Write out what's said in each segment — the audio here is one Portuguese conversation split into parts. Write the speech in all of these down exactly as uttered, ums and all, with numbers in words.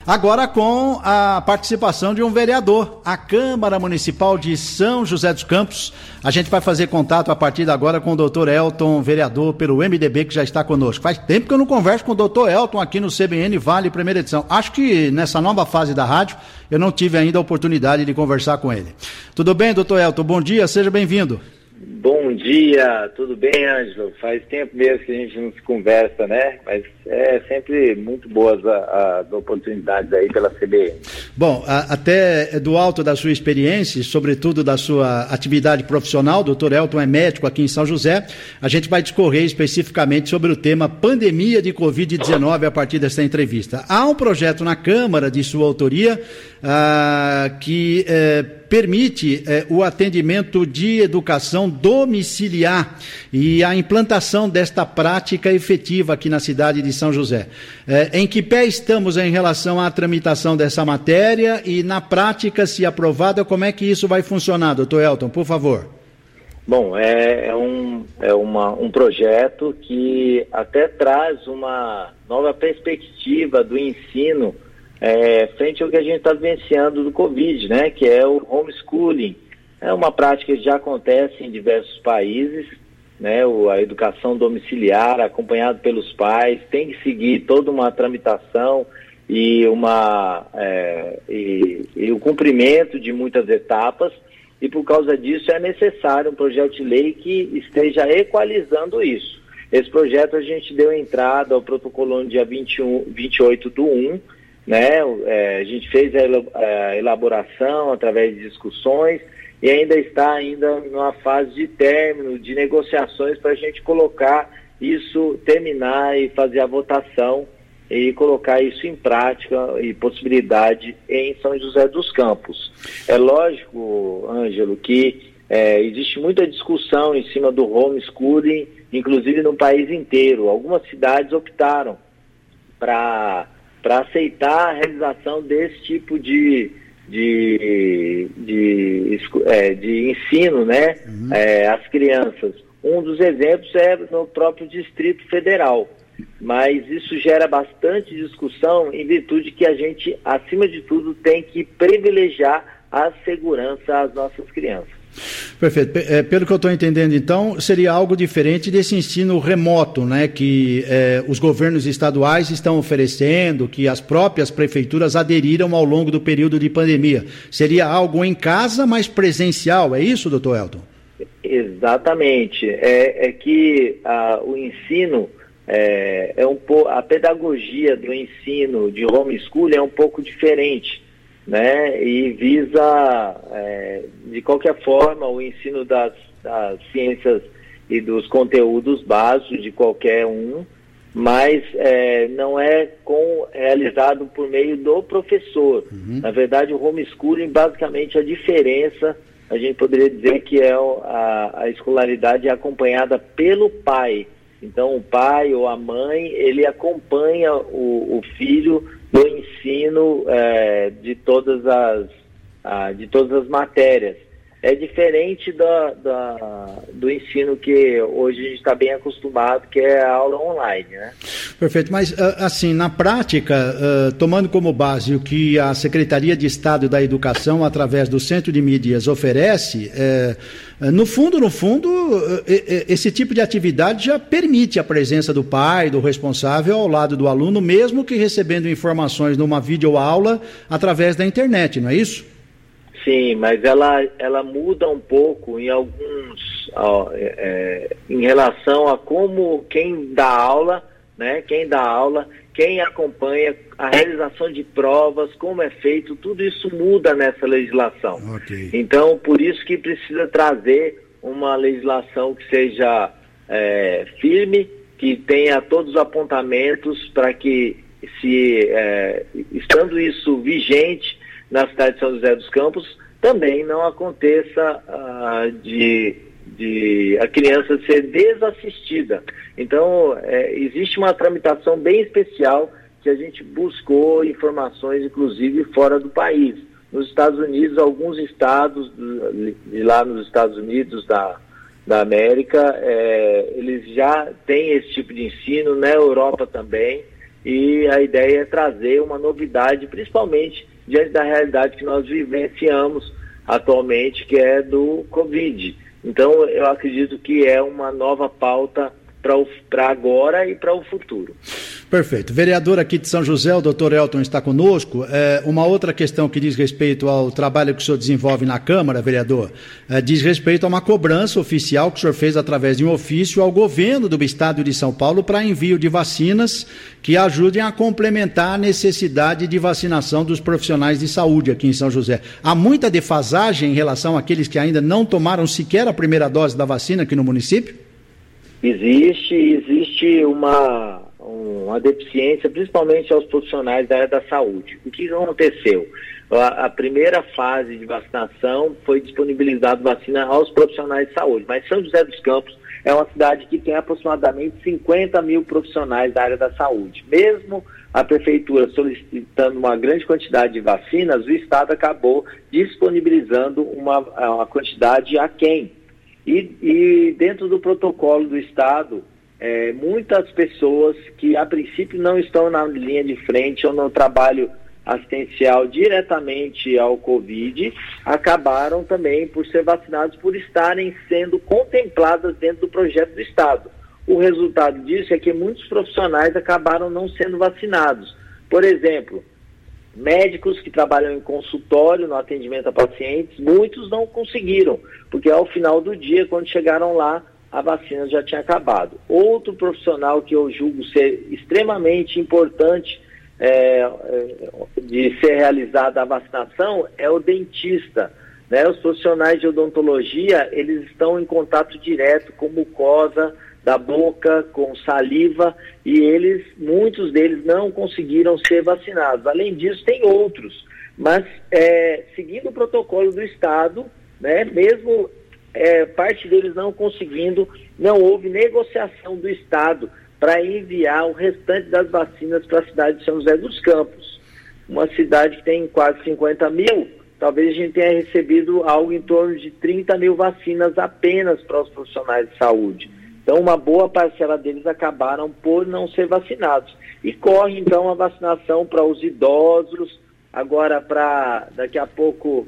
Agora com a participação de um vereador, a Câmara Municipal de São José dos Campos. A gente vai fazer contato a partir de agora com o doutor Elton, vereador pelo M D B, que já está conosco. Faz tempo que eu não converso com o doutor Elton aqui no C B N Vale, primeira edição. Acho que nessa nova fase da rádio, eu não tive ainda a oportunidade de conversar com ele. Tudo bem, doutor Elton? Bom dia, seja bem-vindo. Bom dia, tudo bem, Ângelo? Faz tempo mesmo que a gente não se conversa, né? Mas é sempre muito boas as oportunidades aí pela C B N. Bom, a, até do alto da sua experiência, sobretudo da sua atividade profissional, doutor Elton é médico aqui em São José, a gente vai discorrer especificamente sobre o tema pandemia de covid dezenove a partir dessa entrevista. Há um projeto na Câmara de sua autoria ah, que eh, permite eh, o atendimento de educação domiciliar e a implantação desta prática efetiva aqui na cidade de São José. Eh, em que pé estamos em relação à tramitação dessa matéria e, na prática, se aprovada, como é que isso vai funcionar, doutor Elton, por favor? Bom, é, é, um, é uma, um projeto que até traz uma nova perspectiva do ensino É, frente ao que a gente está vivenciando do Covid, né, que é o homeschooling. É uma prática que já acontece em diversos países, né, o, a educação domiciliar, acompanhado pelos pais, tem que seguir toda uma tramitação e, uma, é, e, e o cumprimento de muitas etapas, e por causa disso é necessário um projeto de lei que esteja equalizando isso. Esse projeto a gente deu entrada ao protocolo no dia vinte e um, vinte e oito do um, né? É, a gente fez a elaboração através de discussões e ainda está ainda numa fase de término, de negociações para a gente colocar isso, terminar e fazer a votação e colocar isso em prática e possibilidade em São José dos Campos. É lógico, Ângelo, que é, existe muita discussão em cima do homeschooling, inclusive no país inteiro. Algumas cidades optaram para para aceitar a realização desse tipo de, de, de, é, de ensino, né, uhum. é, às crianças. Um dos exemplos é no próprio Distrito Federal, mas isso gera bastante discussão em virtude que a gente, acima de tudo, tem que privilegiar a segurança às nossas crianças. Perfeito. É, pelo que eu estou entendendo, então, seria algo diferente desse ensino remoto, né, que é, os governos estaduais estão oferecendo, que as próprias prefeituras aderiram ao longo do período de pandemia. Seria algo em casa, mas presencial, é isso, doutor Elton? Exatamente. É, é que a, o ensino, é, é um po- a pedagogia do ensino de homeschooling é um pouco diferente, né, e visa, é, de qualquer forma, o ensino das, das ciências e dos conteúdos básicos de qualquer um, mas é, não é com, realizado por meio do professor. Uhum. Na verdade, o homeschooling, basicamente, a diferença, a gente poderia dizer que é a, a escolaridade é acompanhada pelo pai. Então, o pai ou a mãe, ele acompanha o, o filho do ensino é, de, todas as, a, de todas as matérias. É diferente da, da, do ensino que hoje a gente está bem acostumado, que é a aula online, né? Perfeito, mas assim, na prática, uh, tomando como base o que a Secretaria de Estado da Educação, através do Centro de Mídias, oferece, uh, no fundo, no fundo, uh, esse tipo de atividade já permite a presença do pai, do responsável ao lado do aluno, mesmo que recebendo informações numa videoaula através da internet, não é isso? Sim, mas ela, ela muda um pouco em alguns, ó, é, em relação a como quem dá aula, né, quem dá aula, quem acompanha a realização de provas, como é feito, tudo isso muda nessa legislação. Okay. Então, por isso que precisa trazer uma legislação que seja é, firme, que tenha todos os apontamentos para que, se é, estando isso vigente na cidade de São José dos Campos, também não aconteça uh, de, de a criança ser desassistida. Então, é, existe uma tramitação bem especial que a gente buscou informações, inclusive, fora do país. Nos Estados Unidos, alguns estados de lá nos Estados Unidos da, da América, é, eles já têm esse tipo de ensino, na Europa também. e a ideia é trazer uma novidade, principalmente diante da realidade que nós vivenciamos atualmente, que é do Covid. Então, eu acredito que é uma nova pauta para agora e para o futuro. Perfeito. Vereador aqui de São José, o doutor Elton está conosco. É, uma outra questão que diz respeito ao trabalho que o senhor desenvolve na Câmara, vereador, é, diz respeito a uma cobrança oficial que o senhor fez através de um ofício ao governo do estado de São Paulo para envio de vacinas que ajudem a complementar a necessidade de vacinação dos profissionais de saúde aqui em São José. Há muita defasagem em relação àqueles que ainda não tomaram sequer a primeira dose da vacina aqui no município? Existe, existe uma, uma deficiência, principalmente aos profissionais da área da saúde. O que aconteceu? A, a primeira fase de vacinação foi disponibilizada vacina aos profissionais de saúde, mas São José dos Campos é uma cidade que tem aproximadamente cinquenta mil profissionais da área da saúde. Mesmo a prefeitura solicitando uma grande quantidade de vacinas, o estado acabou disponibilizando uma, uma quantidade aquém. E, e dentro do protocolo do Estado, é, muitas pessoas que a princípio não estão na linha de frente ou no trabalho assistencial diretamente ao Covid, acabaram também por ser vacinados, por estarem sendo contempladas dentro do projeto do Estado. O resultado disso é que muitos profissionais acabaram não sendo vacinados. Por exemplo, médicos que trabalham em consultório, no atendimento a pacientes, muitos não conseguiram, porque ao final do dia, quando chegaram lá, a vacina já tinha acabado. Outro profissional que eu julgo ser extremamente importante é, de ser realizada a vacinação é o dentista, né? Os profissionais de odontologia, eles estão em contato direto com mucosa da boca, com saliva, e eles, muitos deles não conseguiram ser vacinados. Além disso, tem outros, mas é, seguindo o protocolo do Estado, né, mesmo é, parte deles não conseguindo, não houve negociação do Estado para enviar o restante das vacinas para a cidade de São José dos Campos. Uma cidade que tem quase cinquenta mil, talvez a gente tenha recebido algo em torno de trinta mil vacinas apenas para os profissionais de saúde. Então, uma boa parcela deles acabaram por não ser vacinados. E corre, então, a vacinação para os idosos, agora para, daqui a pouco,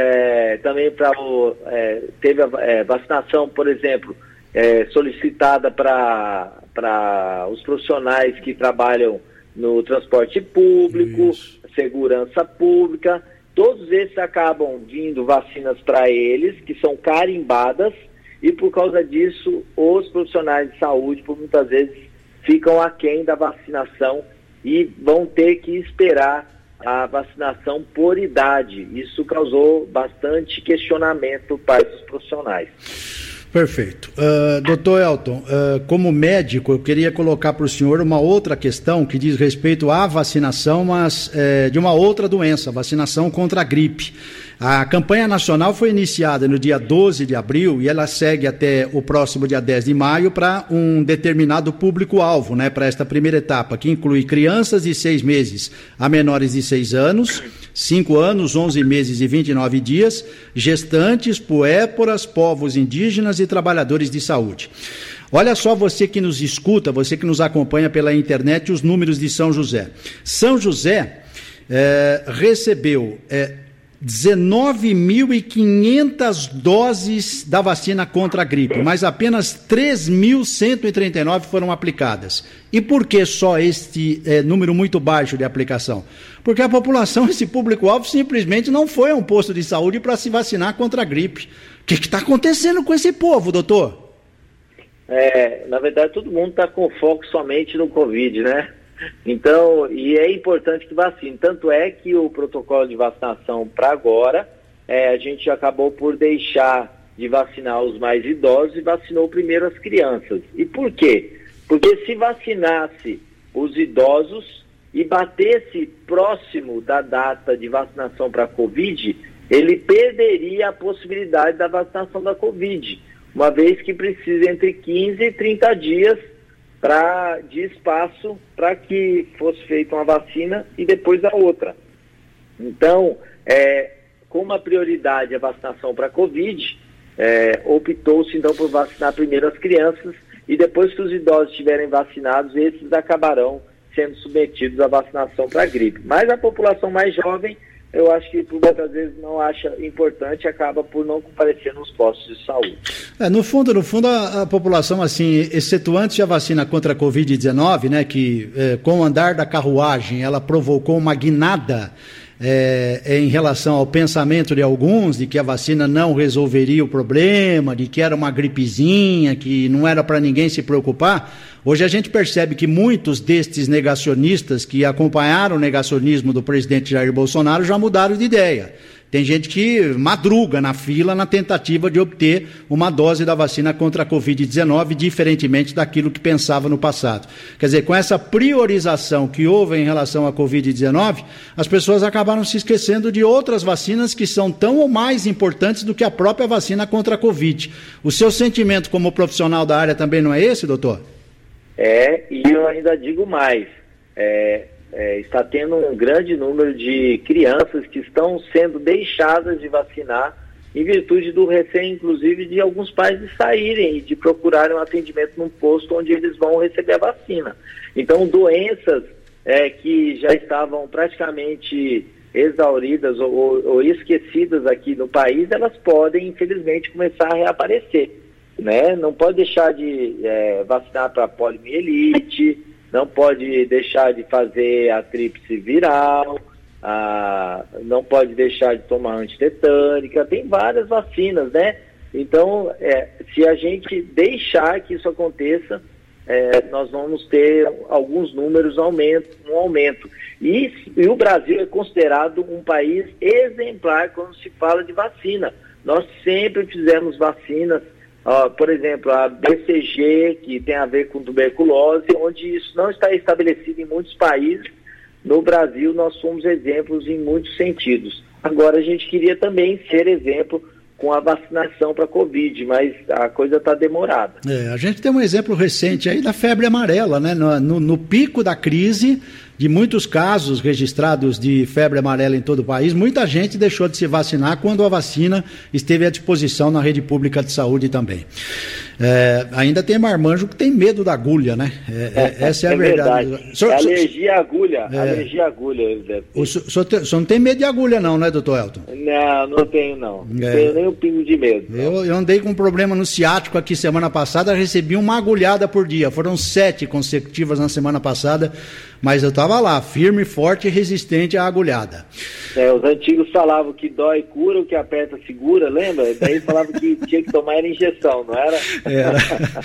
é, também para o... É, teve a é, vacinação, por exemplo, é, solicitada para para os profissionais que trabalham no transporte público, Isso. segurança pública. Todos esses acabam vindo vacinas para eles, que são carimbadas, e por causa disso, os profissionais de saúde, por muitas vezes, ficam aquém da vacinação e vão ter que esperar a vacinação por idade. Isso causou bastante questionamento para os profissionais. Perfeito. Uh, doutor Elton, uh, como médico, eu queria colocar para o senhor uma outra questão que diz respeito à vacinação, mas uh, de uma outra doença, vacinação contra a gripe. A campanha nacional foi iniciada no dia doze de abril e ela segue até o próximo dia dez de maio para um determinado público-alvo, né, para esta primeira etapa, que inclui crianças de seis meses a menores de seis anos, cinco anos, onze meses e vinte e nove dias, gestantes, puérperas, povos indígenas e trabalhadores de saúde. Olha só, você que nos escuta, você que nos acompanha pela internet, os números de São José. São José eh, recebeu eh, dezenove mil e quinhentas doses da vacina contra a gripe, mas apenas três mil cento e trinta e nove foram aplicadas. E por que só este eh, número muito baixo de aplicação? Porque a população, esse público-alvo, simplesmente não foi a um posto de saúde para se vacinar contra a gripe. O que está acontecendo com esse povo, doutor? É, na verdade, todo mundo está com foco somente no Covid, né? Então, e é importante que vacine. Tanto é que o protocolo de vacinação para agora, é, a gente acabou por deixar de vacinar os mais idosos e vacinou primeiro as crianças. E por quê? Porque se vacinasse os idosos e batesse próximo da data de vacinação para a Covid, ele perderia a possibilidade da vacinação da Covid, uma vez que precisa entre quinze e trinta dias pra, de espaço para que fosse feita uma vacina e depois a outra. Então, é, como a prioridade é a vacinação para a Covid, é, optou-se então por vacinar primeiro as crianças e depois que os idosos estiverem vacinados, esses acabarão sendo submetidos à vacinação para a gripe. Mas a população mais jovem, eu acho que por muitas vezes não acha importante e acaba por não comparecer nos postos de saúde. É, no fundo, no fundo a, a população, assim, excetuante a vacina contra a covid dezenove, né, que é, com o andar da carruagem ela provocou uma guinada É, em relação ao pensamento de alguns, de que a vacina não resolveria o problema, de que era uma gripezinha, que não era para ninguém se preocupar. Hoje a gente percebe que muitos destes negacionistas que acompanharam o negacionismo do presidente Jair Bolsonaro já mudaram de ideia. Tem gente que madruga na fila na tentativa de obter uma dose da vacina contra a covid dezenove, diferentemente daquilo que pensava no passado. Quer dizer, com essa priorização que houve em relação à covid dezenove, as pessoas acabaram se esquecendo de outras vacinas que são tão ou mais importantes do que a própria vacina contra a Covid. O seu sentimento como profissional da área também não é esse, doutor? É, e eu ainda digo mais. É... É, está tendo um grande número de crianças que estão sendo deixadas de vacinar em virtude do receio, inclusive, de alguns pais de saírem e de procurarem um atendimento num posto onde eles vão receber a vacina. Então, doenças é, que já estavam praticamente exauridas ou, ou, ou esquecidas aqui no país, elas podem, infelizmente, começar a reaparecer, né? Não pode deixar de é, vacinar para poliomielite, não pode deixar de fazer a tríplice viral, a, não pode deixar de tomar antitetânica, tem várias vacinas, né? Então, é, se a gente deixar que isso aconteça, é, nós vamos ter alguns números aumento, um aumento. E, e o Brasil é considerado um país exemplar quando se fala de vacina. Nós sempre fizemos vacinas. Uh, por exemplo, a B C G, que tem a ver com tuberculose, onde isso não está estabelecido em muitos países. No Brasil, nós somos exemplos em muitos sentidos. Agora, a gente queria também ser exemplo com a vacinação para a Covid, mas a coisa está demorada. É, a gente tem um exemplo recente aí da febre amarela, né? No, no, no pico da crise, de muitos casos registrados de febre amarela em todo o país, muita gente deixou de se vacinar quando a vacina esteve à disposição na rede pública de saúde também. É, ainda tem marmanjo que tem medo da agulha, né? É, é, essa é a é verdade. verdade. So, é alergia à agulha. É, alergia à agulha. O senhor não tem medo de agulha não, né, doutor Elton? Não, não tenho não. Não é. tenho nem um pingo de medo. Eu, eu andei com um problema no ciático aqui semana passada, recebi uma agulhada por dia. Foram sete consecutivas na semana passada, mas eu estava lá, firme, forte e resistente à agulhada. É, os antigos falavam que dói cura, o que aperta segura, lembra? Daí falavam que tinha que tomar era injeção, não era? Era.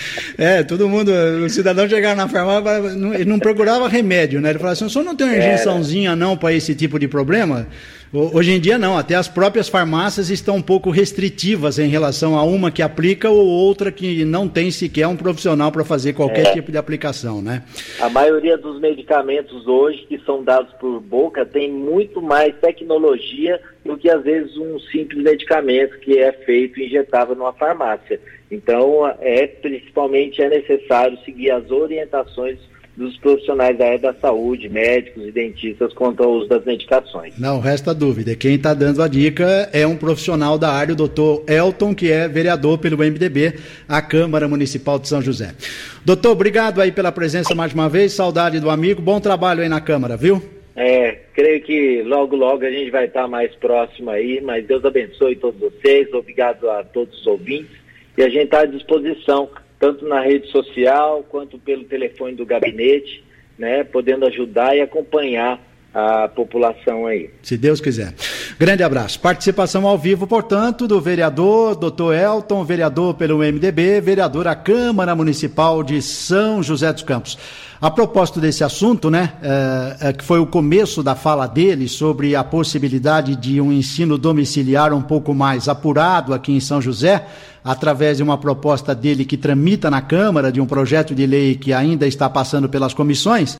É, todo mundo, o cidadão chegava na farmácia, não, ele não procurava remédio, né? Ele falava assim, o senhor não tem uma injeçãozinha não para esse tipo de problema? Hoje em dia não, até as próprias farmácias estão um pouco restritivas em relação a uma que aplica ou outra que não tem sequer um profissional para fazer qualquer é. tipo de aplicação, né? A maioria dos medicamentos hoje que são dados por boca tem muito mais tecnologia do que às vezes um simples medicamento que é feito e injetável numa farmácia. Então, é, principalmente é necessário seguir as orientações dos profissionais da área da saúde, médicos e dentistas quanto ao uso das medicações. Não resta dúvida, quem está dando a dica é um profissional da área, o doutor Elton, que é vereador pelo M D B, a Câmara Municipal de São José. Doutor, obrigado aí pela presença mais uma vez, saudade do amigo, bom trabalho aí na Câmara, viu? É, creio que logo, logo a gente vai estar mais próximo aí, mas Deus abençoe todos vocês, obrigado a todos os ouvintes, e a gente está à disposição, tanto na rede social quanto pelo telefone do gabinete, né, podendo ajudar e acompanhar a população aí. Se Deus quiser. Grande abraço. Participação ao vivo, portanto, do vereador doutor Elton, vereador pelo M D B, vereador da Câmara Municipal de São José dos Campos. A propósito desse assunto, né, é, é, que foi o começo da fala dele sobre a possibilidade de um ensino domiciliar um pouco mais apurado aqui em São José, através de uma proposta dele que tramita na Câmara, de um projeto de lei que ainda está passando pelas comissões,